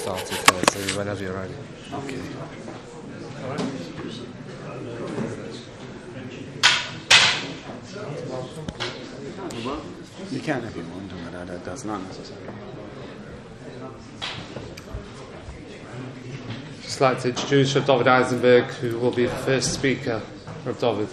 started first, so whenever you're ready. Okay. You can if you want to, but that's not necessary. Just like to introduce Rav David Eisenberg, who will be the first speaker. Rav David.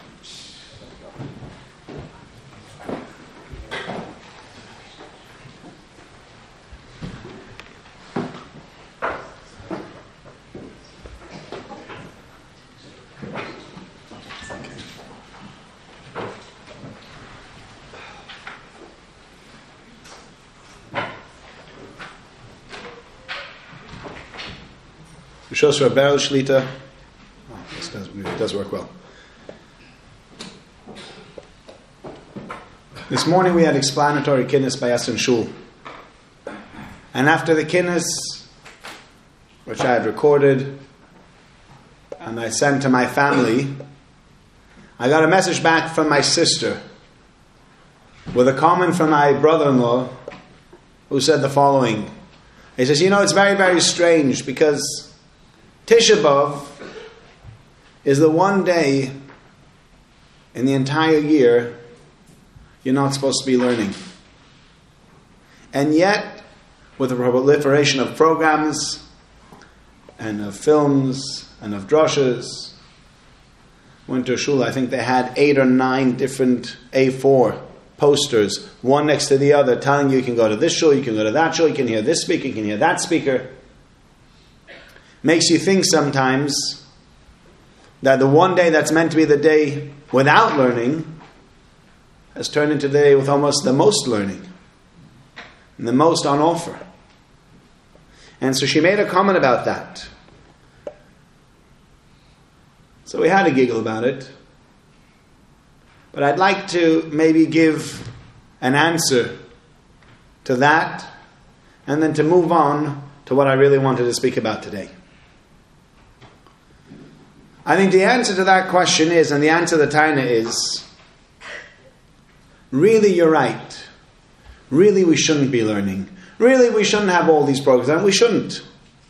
Shows for a barrel shlita. This does work well. This morning we had explanatory kinnis by Essen Shul. And after the kinnis, which I had recorded and I sent to my family, I got a message back from my sister with a comment from my brother-in-law who said the following. He says, it's very, very strange because Tisha B'Av is the one day in the entire year you're not supposed to be learning. And yet, with the proliferation of programs and of films and of drushes, went to a shul, I think they had 8 or 9 different A4 posters, one next to the other, telling you can go to this shul, you can go to that shul, you can hear this speaker, you can hear that speaker. Makes you think sometimes that the one day that's meant to be the day without learning has turned into the day with almost the most learning and the most on offer. And so she made a comment about that. So we had a giggle about it. But I'd like to maybe give an answer to that and then to move on to what I really wanted to speak about today. I think the answer to that question is, and the answer to the Taina is, really you're right. Really we shouldn't be learning. Really we shouldn't have all these programs, and we shouldn't.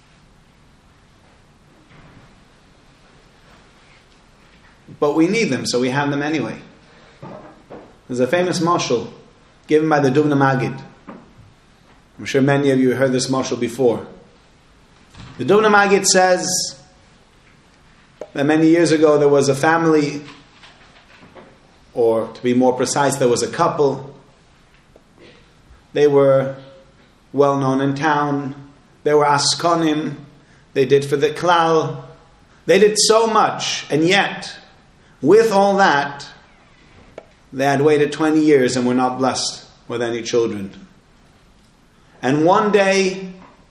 But we need them, so we have them anyway. There's a famous mashal given by the Dubna Magid. I'm sure many of you heard this mashal before. The Dubna Magid says that many years ago there was a family, or to be more precise, there was a couple. They were well known in town. They were askonim. They did for the klal. They did so much, and yet, with all that, they had waited 20 years and were not blessed with any children. And one day,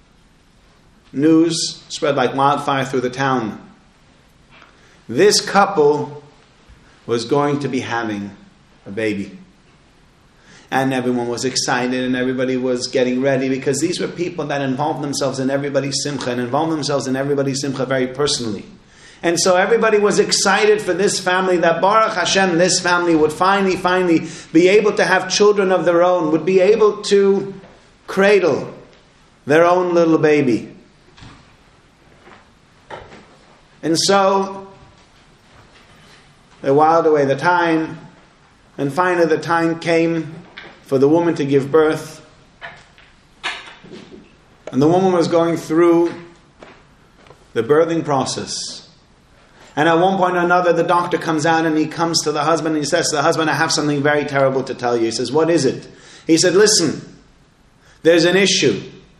news spread like wildfire through the town. This couple was going to be having a baby. And everyone was excited and everybody was getting ready because these were people that involved themselves in everybody's simcha and involved themselves in everybody's simcha very personally. And so everybody was excited for this family, that Baruch Hashem, this family would finally be able to have children of their own, would be able to cradle their own little baby. And so they whiled away the time, and finally the time came for the woman to give birth. And the woman was going through the birthing process. And at one point or another, the doctor comes out and he comes to the husband and he says to the husband, I have something very terrible to tell you. He says, what is it? He said, listen, there's an issue.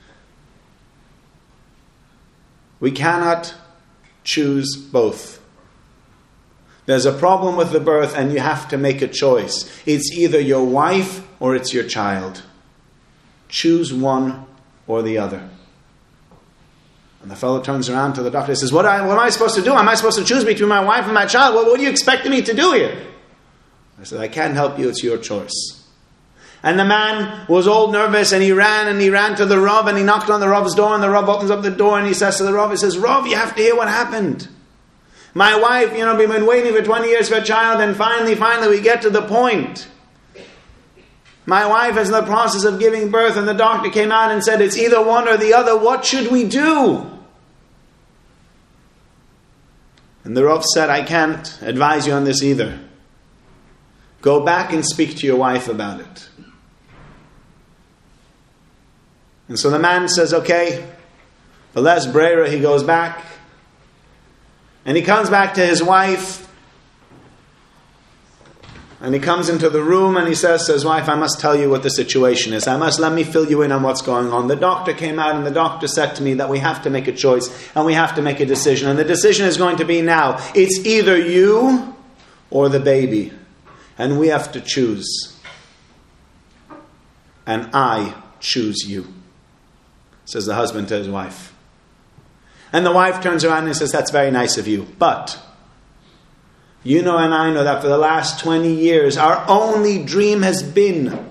We cannot choose both. There's a problem with the birth and you have to make a choice. It's either your wife or it's your child. Choose one or the other. And the fellow turns around to the doctor and says, what am I supposed to do? Am I supposed to choose between my wife and my child? What are you expecting me to do here? I said, I can't help you, it's your choice. And the man was all nervous and he ran to the Rav and he knocked on the Rav's door and the Rav opens up the door and he says to the Rav, he says, Rav, you have to hear what happened. My wife, we've been waiting for 20 years for a child and finally we get to the point My wife is in the process of giving birth and the doctor came out and said it's either one or the other. What should we do? And the Rav said, I can't advise you on this either. Go back and speak to your wife about it. And so the man says, okay, but less brera, he goes back. And he comes back to his wife. And he comes into the room and he says to his wife, I must tell you what the situation is. Let me fill you in on what's going on. The doctor came out and the doctor said to me that we have to make a choice and we have to make a decision. And the decision is going to be now. It's either you or the baby. And we have to choose. And I choose you, says the husband to his wife. And the wife turns around and says, that's very nice of you. But you know and I know that for the last 20 years, our only dream has been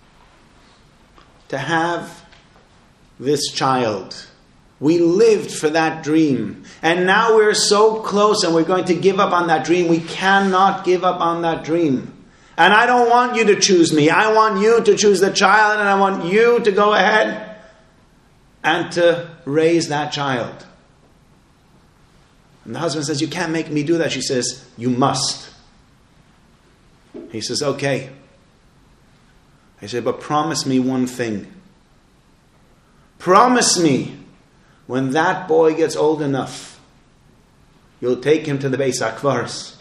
to have this child. We lived for that dream. And now we're so close and we're going to give up on that dream. We cannot give up on that dream. And I don't want you to choose me. I want you to choose the child and I want you to go ahead and to raise that child. And the husband says, you can't make me do that. She says, you must. He says, okay. I said, but promise me one thing. Promise me when that boy gets old enough, you'll take him to the Beis HaKvaros.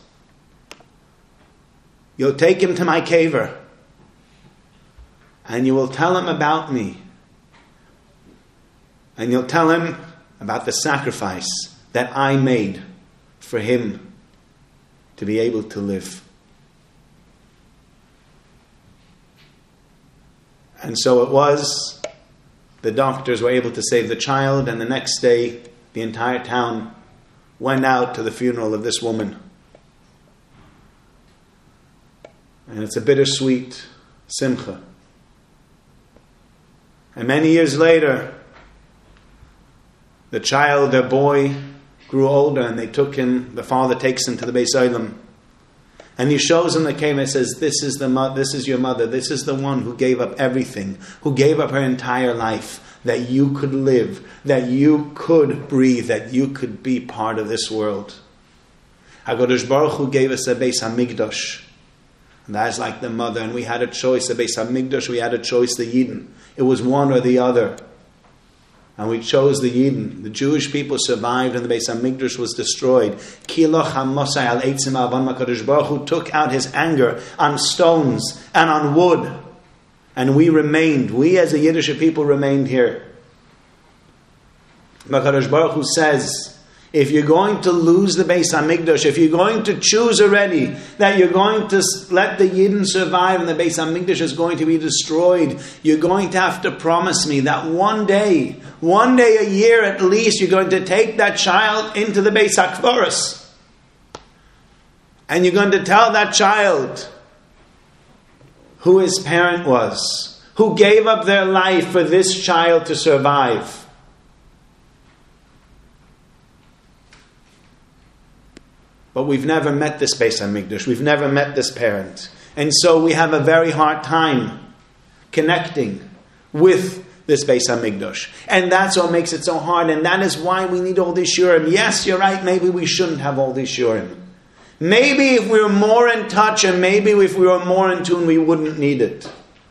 You'll take him to my caver. And you will tell him about me. And you'll tell him about the sacrifice that I made for him to be able to live. And so it was, the doctors were able to save the child, and the next day the entire town went out to the funeral of this woman. And it's a bittersweet simcha. And many years later, the child, their boy, grew older and they took him, the father takes him to the Beis Olam. And he shows him the cave and says, this is your mother, this is the one who gave up everything, who gave up her entire life, that you could live, that you could breathe, that you could be part of this world. HaKadosh Baruch Hu gave us a Beis HaMikdash. And that is like the mother, and we had a choice, the Beis HaMikdash, we had a choice, the Yidden. It was one or the other. And we chose the Yidden. The Jewish people survived and the Beis HaMikdash was destroyed. HaKadosh Baruch Hu took out his anger on stones and on wood. And we remained. We as a Yiddish people remained here. HaKadosh Baruch Hu says, if you're going to lose the Beis HaMikdash, if you're going to choose already that you're going to let the Yidden survive and the Beis HaMikdash is going to be destroyed, you're going to have to promise me that one day a year at least, you're going to take that child into the Beis HaKvaros. And you're going to tell that child who his parent was, who gave up their life for this child to survive. But we've never met this Beis HaMikdash. We've never met this parent. And so we have a very hard time connecting with this Beis HaMikdash. And that's what makes it so hard. And that is why we need all these shurim. Yes, you're right. Maybe we shouldn't have all these shurim. Maybe if we were more in touch and maybe if we were more in tune, we wouldn't need it.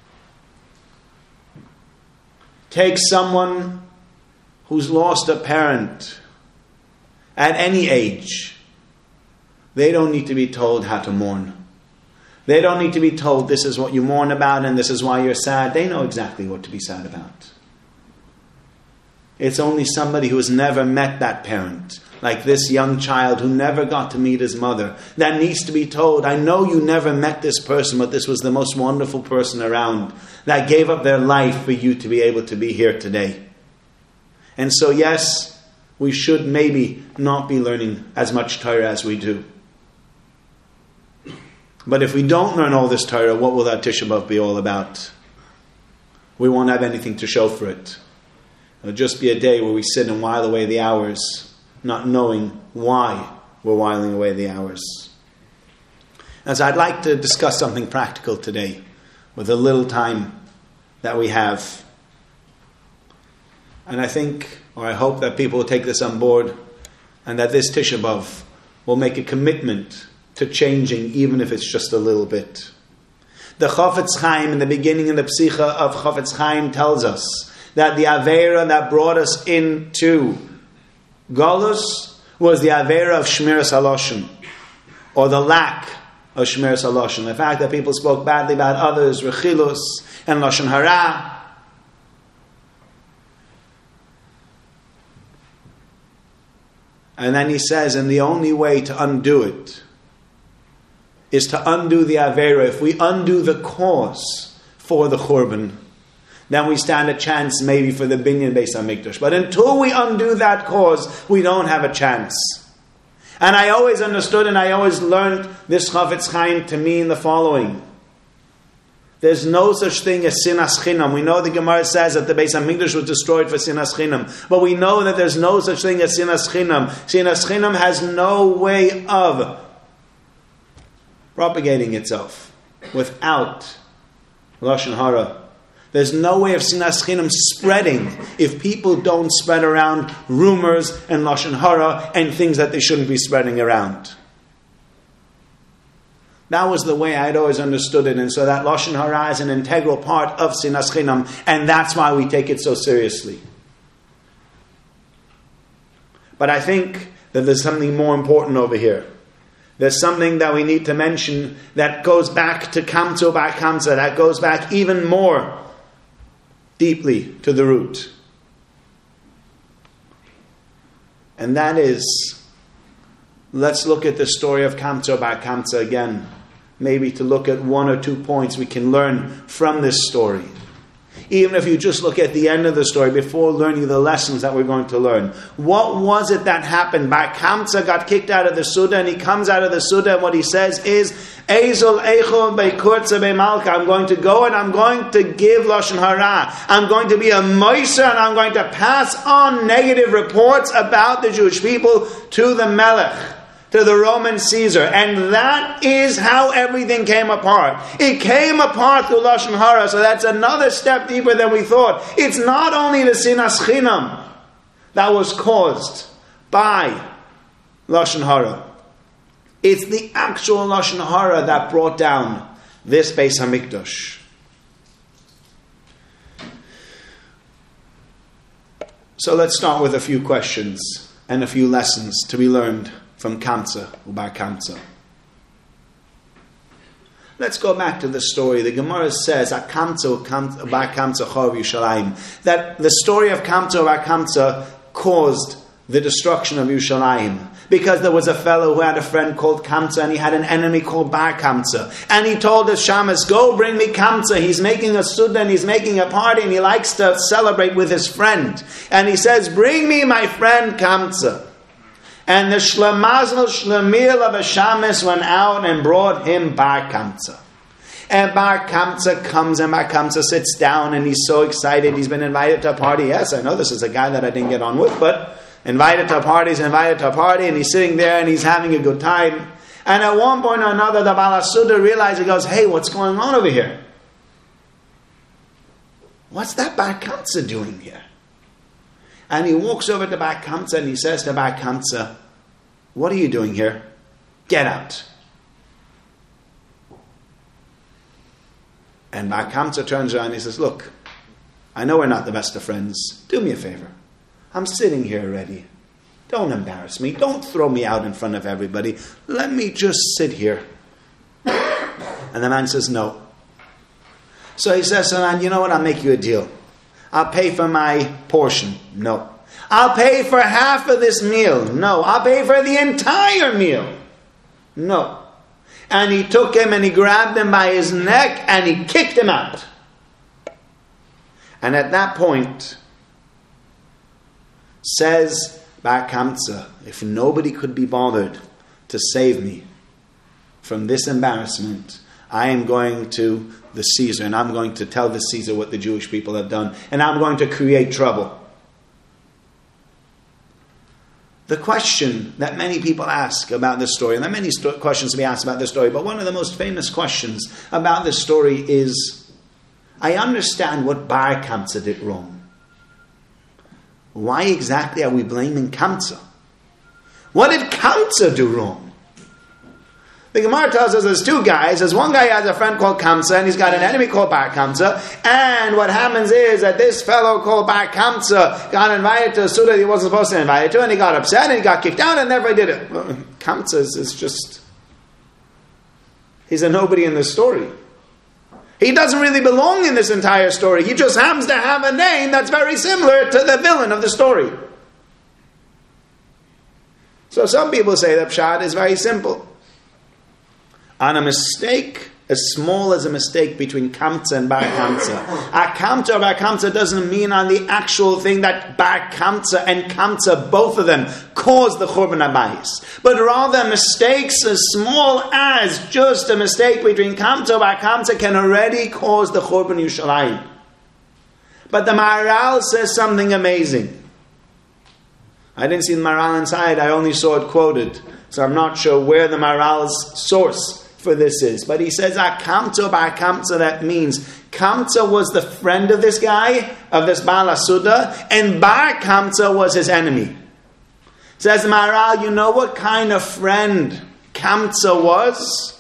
Take someone who's lost a parent at any age. They don't need to be told how to mourn. They don't need to be told this is what you mourn about and this is why you're sad. They know exactly what to be sad about. It's only somebody who has never met that parent, like this young child who never got to meet his mother, that needs to be told, I know you never met this person, but this was the most wonderful person around that gave up their life for you to be able to be here today. And so yes, we should maybe not be learning as much Torah as we do. But if we don't learn all this Torah, what will that Tisha B'Av be all about? We won't have anything to show for it. It'll just be a day where we sit and while away the hours, not knowing why we're whiling away the hours. As I'd like to discuss something practical today. with the little time that we have. And I think, or I hope, that people will take this on board, and that this Tisha B'Av will make a commitment to changing, even if it's just a little bit. The Chofetz Chaim, in the beginning of the Psicha of Chofetz Chaim, tells us that the Aveira that brought us into Golus was the Aveira of Shmiras HaLashon, or the lack of Shmiras HaLashon. The fact that people spoke badly about others, Rechilus and Lashon Hara. And then he says, and the only way to undo it is to undo the Aveira. If we undo the cause for the Churban, then we stand a chance maybe for the Binyan Beis HaMikdash. But until we undo that cause, we don't have a chance. And I always understood and I always learned this Chofetz Chaim to mean the following. There's no such thing as sinas chinam. We know the Gemara says that the Beis HaMikdash was destroyed for sinas chinam. But we know that there's no such thing as sinas chinam. Sinas chinam has no way of propagating itself without Lashon Hara. There's no way of sinas chinam spreading if people don't spread around rumors and Lashon Hara and things that they shouldn't be spreading around. That was the way I'd always understood it, and so that Lashon Hara is an integral part of sinas chinam, and that's why we take it so seriously. But I think that there's something more important over here. There's something that we need to mention that goes back to Kamtza Bar Kamtza, that goes back even more deeply to the root. And that is, let's look at the story of Kamtza Bar Kamtza again. Maybe to look at one or 2 points we can learn from this story. Even if you just look at the end of the story before learning the lessons that we're going to learn. What was it that happened? Bar Kamtza got kicked out of the Suda, and he comes out of the Suda, and what he says is, Eizol Eichel Beikurza Beimalka. I'm going to go and I'm going to give Lashon Hara. I'm going to be a Moisa, and I'm going to pass on negative reports about the Jewish people to the Melech, to the Roman Caesar. And that is how everything came apart. It came apart through Lashon Hara, so that's another step deeper than we thought. It's not only the sinas chinam that was caused by Lashon Hara. It's the actual Lashon Hara that brought down this Beis HaMikdash. So let's start with a few questions and a few lessons to be learned from Kamtza, Bar Kamtza. Let's go back to the story. The Gemara says, Kamtza Bar Kamtza Chorv Yushalayim, that the story of Kamtza Bar Kamtza caused the destruction of Yushalayim. Because there was a fellow who had a friend called Kamtza, and he had an enemy called Bar Kamtza. And he told his shamas, go bring me Kamtza. He's making a suda and he's making a party, and he likes to celebrate with his friend. And he says, bring me my friend Kamtza. And the Shlemazl Shlemil of a shamas went out and brought him Bar Kamtza. And Bar Kamtza comes, and Bar Kamtza sits down, and he's so excited. He's been invited to a party. Yes, I know this is a guy that I didn't get on with, but invited to a party, and he's sitting there and he's having a good time. And at one point or another, the Baal HaSuda realizes, he goes, hey, what's going on over here? What's that Bar Kamtza doing here? And he walks over to Bar Kamtza and he says to Bar Kamtza, what are you doing here? Get out. And Bar Kamtza turns around and he says, look, I know we're not the best of friends. Do me a favor. I'm sitting here already. Don't embarrass me. Don't throw me out in front of everybody. Let me just sit here. And the man says, no. So he says to the man, you know what? I'll make you a deal. I'll pay for my portion. No. I'll pay for half of this meal. No. I'll pay for the entire meal. No. And he took him and he grabbed him by his neck and he kicked him out. And at that point, says Bar Kamtza, if nobody could be bothered to save me from this embarrassment, I am going to the Caesar, and I'm going to tell the Caesar what the Jewish people have done, and I'm going to create trouble. The question that many people ask about this story, and there are many questions to be asked about this story, but one of the most famous questions about this story is, I understand what Bar Kamsa did wrong. Why exactly are we blaming Kamsa? What did Kamsa do wrong? The Gemara tells us there's two guys. There's one guy who has a friend called Kamsa, and he's got an enemy called Bar Kamsa. And what happens is that this fellow called Bar Kamsa got invited to a Suda he wasn't supposed to invite to, and he got upset, and he got kicked out, and never did it. Kamsa is just... he's a nobody in this story. He doesn't really belong in this entire story. He just happens to have a name that's very similar to the villain of the story. So some people say that Pshat is very simple. On a mistake as small as a mistake between Kamsa and Bar Kamsa, a Kamsa or Bar Kamsa doesn't mean on the actual thing that Bar Kamsa and Kamsa, both of them, caused the Churban HaBayis. But rather mistakes as small as just a mistake between Kamsa or Bar Kamsa can already cause the Churban Yerushalayim. But the Maharal says something amazing. I didn't see the Maharal inside, I only saw it quoted. So I'm not sure where the Maharal's source for this is. But he says, Kamsa Bar Kamsa, that means Kamsa was the friend of this guy, of this Baal HaSuda, and Bar Kamsa was his enemy. Says the Maharal, you know what kind of friend Kamsa was?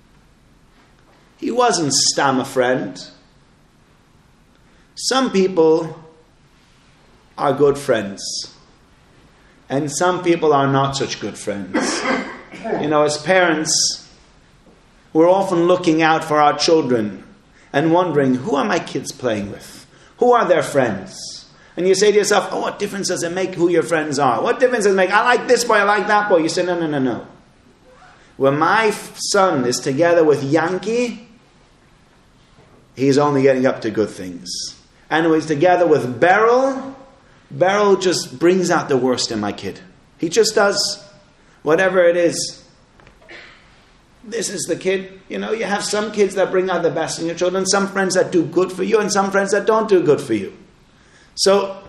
He wasn't Stam a friend. Some people are good friends. And some people are not such good friends. You know, as parents, we're often looking out for our children and wondering, who are my kids playing with? Who are their friends? And you say to yourself, oh, what difference does it make who your friends are? What difference does it make? I like this boy, I like that boy. You say, no. When my son is together with Yankee, he's only getting up to good things. And when he's together with Beryl just brings out the worst in my kid. He just does. Whatever it is. This is the kid. You know, you have some kids that bring out the best in your children, some friends that do good for you, and some friends that don't do good for you. So,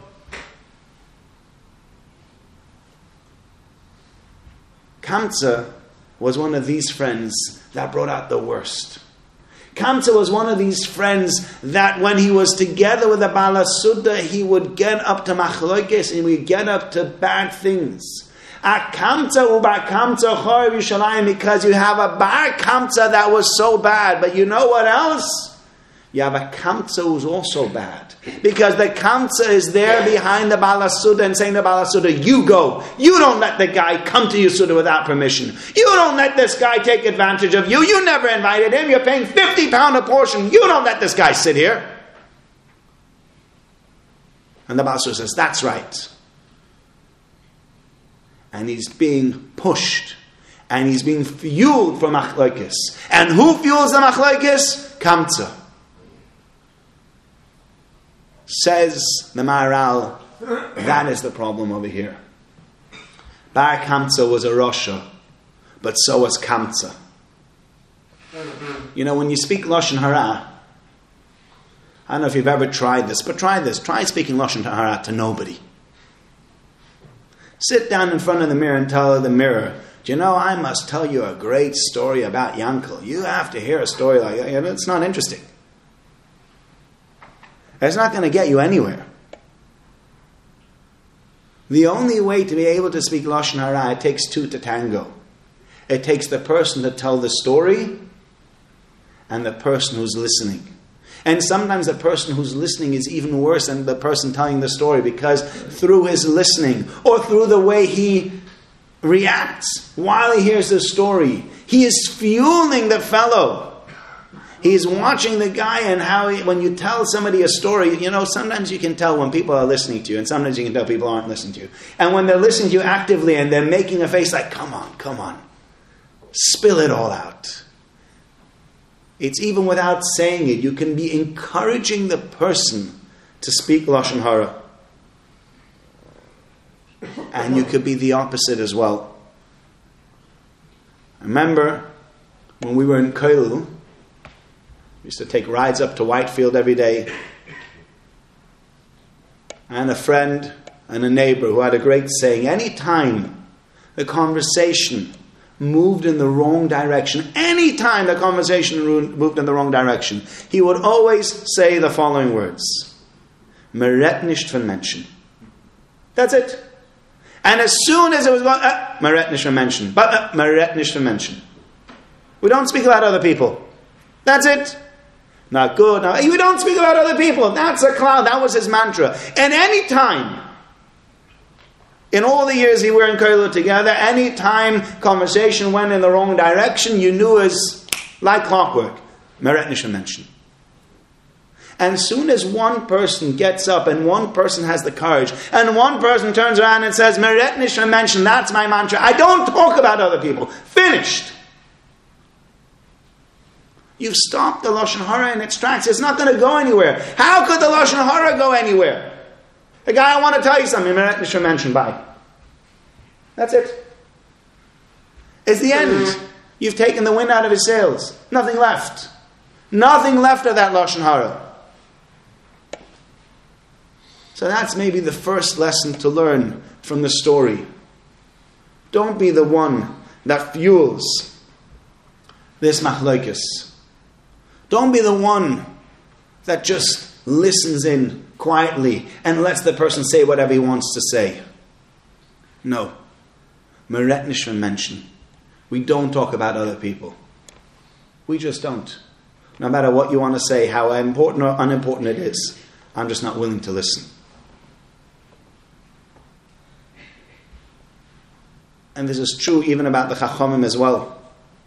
Kamsa was one of these friends that brought out the worst. Kamsa was one of these friends that when he was together with the Baal HaSuda, he would get up to machlokes and he would get up to bad things. Kamsa u'Bar Kamsa Charav Yerushalayim, because you have a Bar Kamsa that was so bad, but you know what else? You have a Kamsa who's also bad. Because the Kamsa is there behind the Baal HaSuda and saying to the Baal HaSuda, you go. You don't let the guy come to your Suda without permission. You don't let this guy take advantage of you. You never invited him. You're paying £50 a portion. You don't let this guy sit here. And the Baal HaSuda says, that's right. And he's being pushed. And he's being fueled for machlokes. And who fuels the machlokes? Kamsa. Says the Maharal, that is the problem over here. Bar Kamsa was a Rasha, but so was Kamsa. You know, when you speak Lashon Hara, I don't know if you've ever tried this, but try this. Try speaking Lashon Hara to nobody. Sit down in front of the mirror and tell the mirror, do you know, I must tell you a great story about Yankel. You have to hear a story like that. It's not interesting. It's not going to get you anywhere. The only way to be able to speak Lashon Hara, it takes two to tango. It takes the person to tell the story and the person who's listening. And sometimes the person who's listening is even worse than the person telling the story, because through his listening or through the way he reacts while he hears the story, he is fueling the fellow. He's watching the guy, and how when you tell somebody a story, you know, sometimes you can tell when people are listening to you, and sometimes you can tell people aren't listening to you. And when they're listening to you actively and they're making a face like, come on, spill it all out. It's even without saying it. You can be encouraging the person to speak Lashon Hara. And you could be the opposite as well. I remember when we were in Koilel, we used to take rides up to Whitefield every day. And a friend and a neighbor who had a great saying, any time the conversation moved in the wrong direction, any time the conversation moved in the wrong direction, he would always say the following words. Meret nicht von Menschen. That's it. And as soon as it was going, Meret nicht von Menschen. But Meret nicht von Menschen. We don't speak about other people. That's it. Not good. No, we don't speak about other people. That's a cloud. That was his mantra. And any time, in all the years he were in Koilot together, any time conversation went in the wrong direction, you knew as like clockwork. Meret nicht von Menschen. And as soon as one person gets up and one person has the courage and one person turns around and says, Meret nicht von Menschen, that's my mantra. I don't talk about other people. Finished. You've stopped the Lashon Hara in its tracks. It's not going to go anywhere. How could the Lashon Hara go anywhere? The guy, I want to tell you something. Meret nicht von Menschen, bye. That's it. It's the end. You've taken the wind out of his sails. Nothing left. Nothing left of that Lashon Hara. So that's maybe the first lesson to learn from the story. Don't be the one that fuels this machlokes. Don't be the one that just listens in quietly and lets the person say whatever he wants to say. No. Meret nicht von Menschen. We don't talk about other people. We just don't. No matter what you want to say, how important or unimportant it is, I'm just not willing to listen. And this is true even about the Chachamim as well.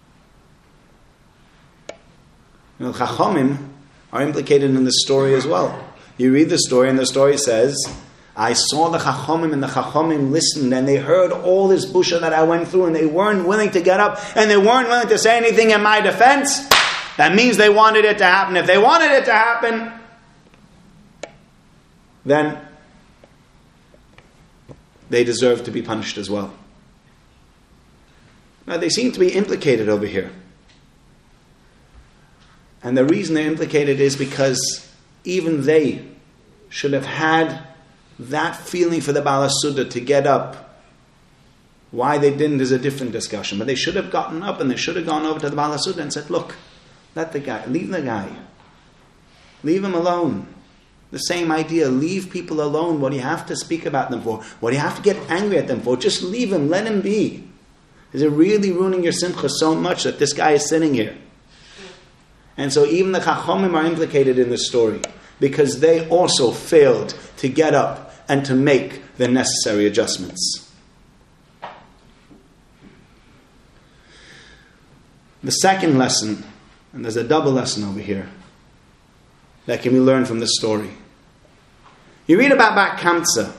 You know, Chachamim are implicated in this story as well. You read the story and the story says, I saw the Chachamim and the Chachamim listened and they heard all this busha that I went through and they weren't willing to get up and they weren't willing to say anything in my defense. That means they wanted it to happen. If they wanted it to happen, then they deserve to be punished as well. Now they seem to be implicated over here. And the reason they're implicated is because even they should have had that feeling for the Baal HaSuda to get up. Why they didn't is a different discussion. But they should have gotten up and they should have gone over to the Baal HaSuda and said, look, let the guy, leave the guy. Leave him alone. The same idea, leave people alone. What do you have to speak about them for? What do you have to get angry at them for? Just leave him, let him be. Is it really ruining your simcha so much that this guy is sitting here? And so even the Chachamim are implicated in this story because they also failed to get up and to make the necessary adjustments. The second lesson, and there's a double lesson over here, that can be learned from this story. You read about Bar Kamsa,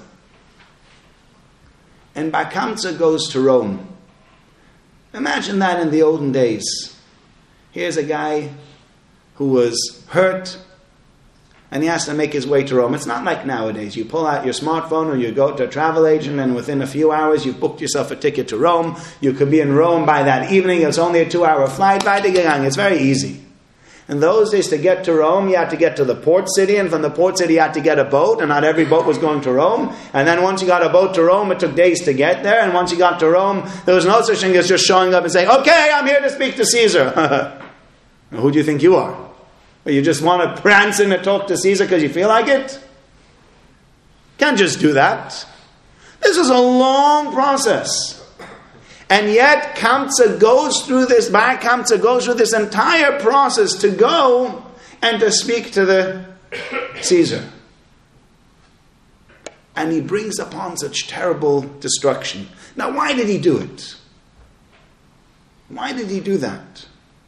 and Bar Kamsa goes to Rome. Imagine that in the olden days. Here's a guy who was hurt, and he has to make his way to Rome. It's not like nowadays. You pull out your smartphone or you go to a travel agent and within a few hours you've booked yourself a ticket to Rome. You could be in Rome by that evening. It's only a 2-hour flight. It's very easy. In those days, to get to Rome, you had to get to the port city, and from the port city you had to get a boat, and not every boat was going to Rome. And then once you got a boat to Rome, it took days to get there, and once you got to Rome, there was no such thing as just showing up and saying, okay, I'm here to speak to Caesar. Who do you think you are? Well, you just want to prance in and talk to Caesar because you feel like it? Can't just do that. This is a long process. And yet, Kamsa goes through this, Bar Kamsa goes through this entire process to go and to speak to the Caesar. And he brings upon such terrible destruction. Now, why did he do it? Why did he do that?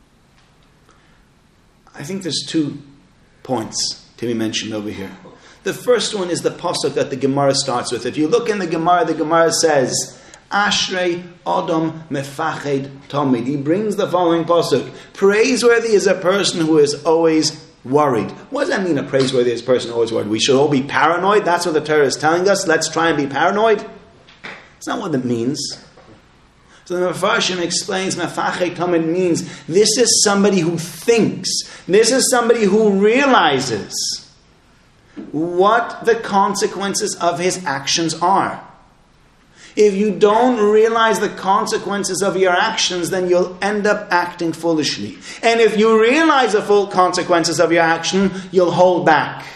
I think there's 2 points to be mentioned over here. The first one is the pasuk that the Gemara starts with. If you look in the Gemara says, Ashrei Adam Mefached Tomid. He brings the following pasuk. Praiseworthy is a person who is always worried. What does that mean, a praiseworthy is a person always worried? We should all be paranoid? That's what the Torah is telling us. Let's try and be paranoid? It's not what it means. So the Mefarshim explains Mefached Tomid means this is somebody who thinks. This is somebody who realizes what the consequences of his actions are. If you don't realize the consequences of your actions, then you'll end up acting foolishly. And if you realize the full consequences of your action, you'll hold back.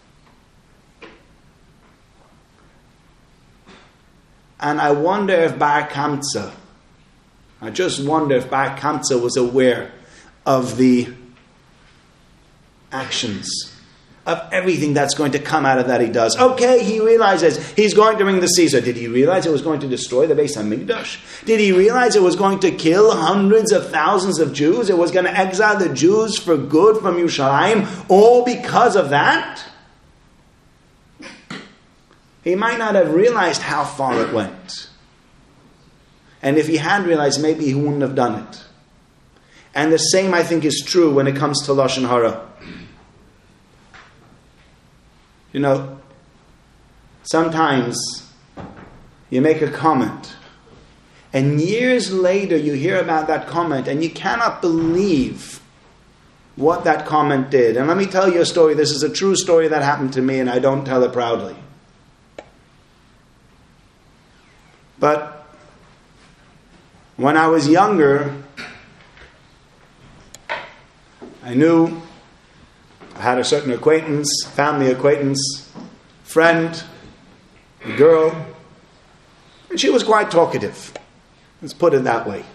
And I wonder if Bar Kamsa, I just wonder if Bar Kamsa was aware of the actions, of everything that's going to come out of that he does. Okay, he realizes he's going to bring the Caesar. Did he realize it was going to destroy the Beis HaMikdash? Did he realize it was going to kill hundreds of thousands of Jews? It was going to exile the Jews for good from Yerushalayim, all because of that? He might not have realized how far it went. And if he had realized, maybe he wouldn't have done it. And the same, I think, is true when it comes to Lashon Hara. You know, sometimes you make a comment, and years later you hear about that comment, and you cannot believe what that comment did. And let me tell you a story. This is a true story that happened to me, and I don't tell it proudly. But when I was younger, I knew I had a certain acquaintance, family acquaintance, friend, a girl, and she was quite talkative. Let's put it that way.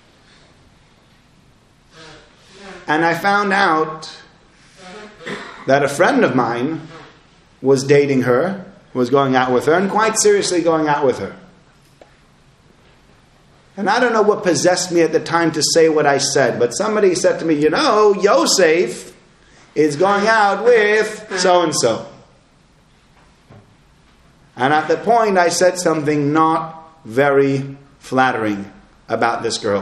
And I found out that a friend of mine was dating her, was going out with her, and quite seriously going out with her. And I don't know what possessed me at the time to say what I said, but somebody said to me, you know, Yosef is going out with so-and-so. And at the point I said something not very flattering about this girl.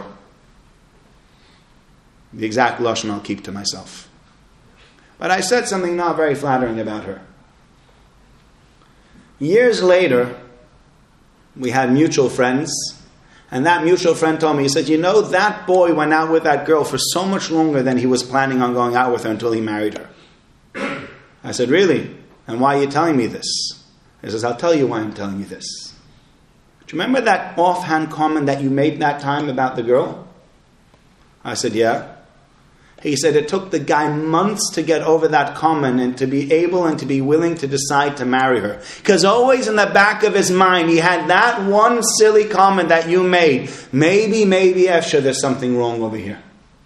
The exact lashon I'll keep to myself. But I said something not very flattering about her. Years later, we had mutual friends, and that mutual friend told me, he said, you know, that boy went out with that girl for so much longer than he was planning on going out with her until he married her. I said, really? And why are you telling me this? He says, I'll tell you why I'm telling you this. Do you remember that offhand comment that you made that time about the girl? I said, yeah. He said it took the guy months to get over that comment and to be able and to be willing to decide to marry her. Because always in the back of his mind, he had that one silly comment that you made. Maybe, Efsha, there's something wrong over here.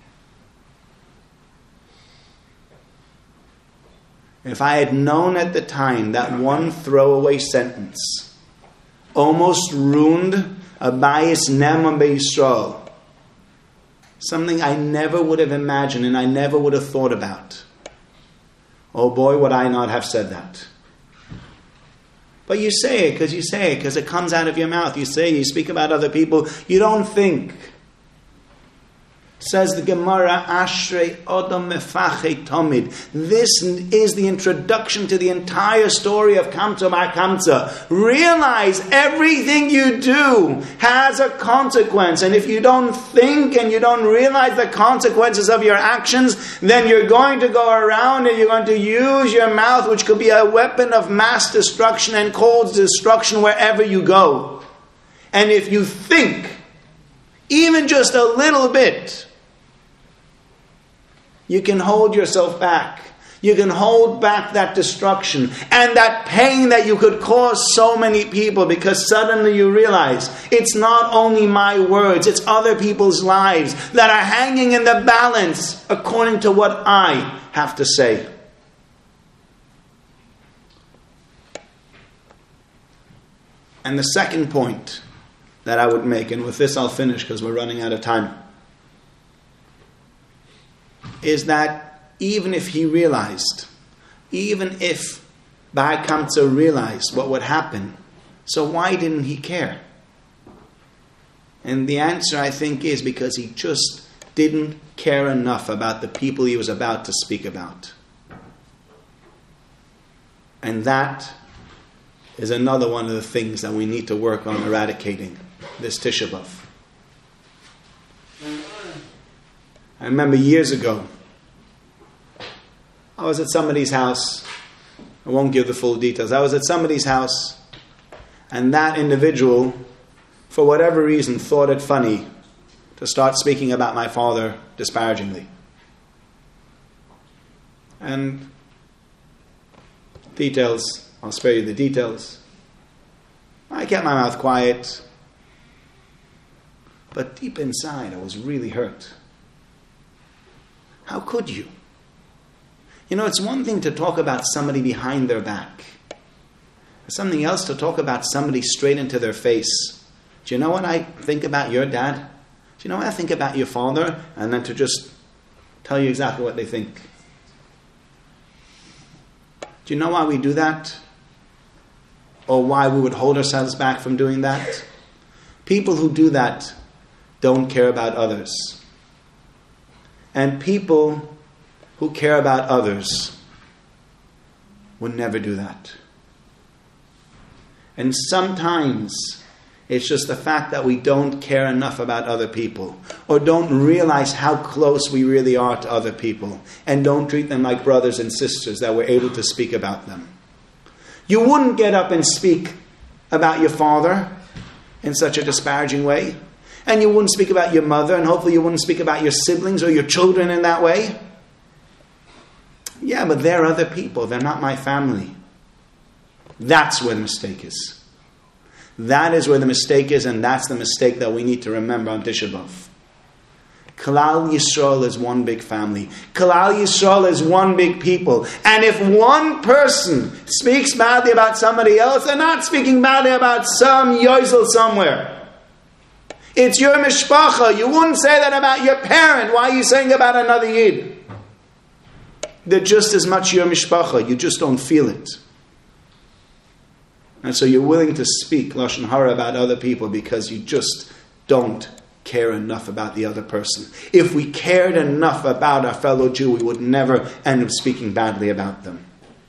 If I had known at the time that one throwaway sentence almost ruined a Bayis Ne'eman B'Yisrael, something I never would have imagined and I never would have thought about. Oh boy, would I not have said that. But you say it because it comes out of your mouth. You speak about other people. You don't think. Says the Gemara, Ashrei Odom Mefachei Tomid. This is the introduction to the entire story of Kamsa Bar Kamsa. Realize everything you do has a consequence. And if you don't think and you don't realize the consequences of your actions, then you're going to go around and you're going to use your mouth, which could be a weapon of mass destruction and cause destruction wherever you go. And if you think, even just a little bit, you can hold yourself back. You can hold back that destruction and that pain that you could cause so many people, because suddenly you realize it's not only my words, it's other people's lives that are hanging in the balance according to what I have to say. And the second point that I would make, and with this I'll finish because we're running out of time, is that even if he realized, even if Bar Kamsa realized what would happen, so why didn't he care? And the answer, I think, is because he just didn't care enough about the people he was about to speak about. And that is another one of the things that we need to work on eradicating this Tisha B'Av. I remember years ago, I was at somebody's house. I won't give the full details. I was at somebody's house, and that individual for whatever reason, thought it funny to start speaking about my father disparagingly. And details, I'll spare you the details. I kept my mouth quiet, but deep inside I was really hurt. How could you? You know, it's one thing to talk about somebody behind their back. It's something else to talk about somebody straight into their face. Do you know what I think about your dad? Do you know what I think about your father? And then to just tell you exactly what they think. Do you know why we do that? Or why we would hold ourselves back from doing that? People who do that don't care about others. And people who care about others would never do that. And sometimes it's just the fact that we don't care enough about other people, or don't realize how close we really are to other people, and don't treat them like brothers and sisters, that we're able to speak about them. You wouldn't get up and speak about your father in such a disparaging way, and you wouldn't speak about your mother, and hopefully you wouldn't speak about your siblings or your children in that way. Yeah, but they're other people. They're not my family. That's where the mistake is. That is where the mistake is, and that's the mistake that we need to remember on Tisha B'Av. Klal Yisrael is one big family. Klal Yisrael is one big people. And if one person speaks badly about somebody else, they're not speaking badly about some yozel somewhere. It's your mishpacha. You wouldn't say that about your parent. Why are you saying about another Yid? They're just as much your mishpacha. You just don't feel it. And so you're willing to speak Lashon Hara about other people because you just don't care enough about the other person. If we cared enough about our fellow Jew, we would never end up speaking badly about them.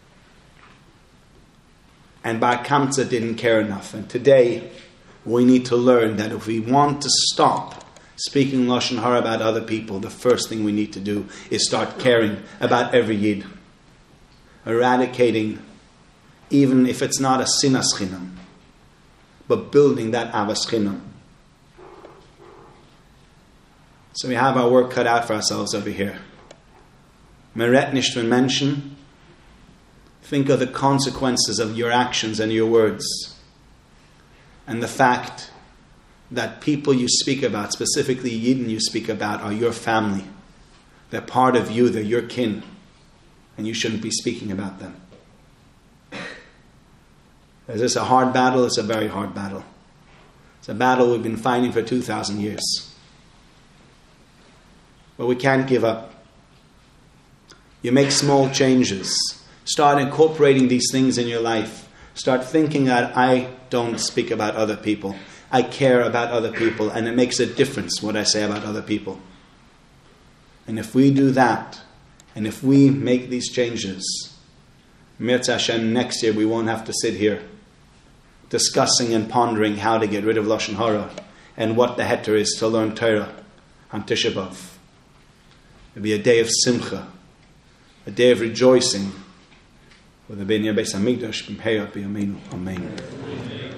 And Bar Kamsa didn't care enough. And today, we need to learn that if we want to stop speaking Lashon Hara about other people, the first thing we need to do is start caring about every Yid. Eradicating, even if it's not a sinas chinam, but building that avas chinam. So we have our work cut out for ourselves over here. Meret nicht von Menschen. Think of the consequences of your actions and your words. And the fact that people you speak about, specifically Yidden you speak about, are your family. They're part of you, they're your kin. And you shouldn't be speaking about them. Is this a hard battle? It's a very hard battle. It's a battle we've been fighting for 2,000 years. But we can't give up. You make small changes. Start incorporating these things in your life. Start thinking that I don't speak about other people. I care about other people, and it makes a difference what I say about other people. And if we do that, and if we make these changes, Mirza Hashem, next year we won't have to sit here discussing and pondering how to get rid of Lashon Hara and what the heter is to learn Torah on Tisha B'Av. It'll be a day of simcha, a day of rejoicing with the Bnei Beis Hamikdash. Amen.